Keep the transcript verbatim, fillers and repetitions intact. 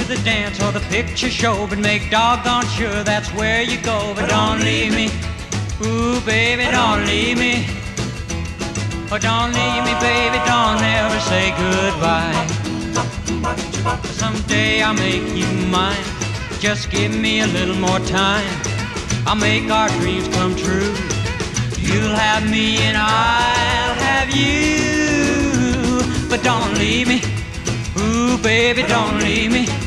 the dance or the picture show, but make doggone sure that's where you go. But don't leave me, ooh baby, don't leave me. Oh, don't leave me, baby, don't ever say goodbye. Someday I'll make you mine, just give me a little more time. I'll make our dreams come true. You'll have me and I'll have you. But don't leave me, ooh baby, don't leave me.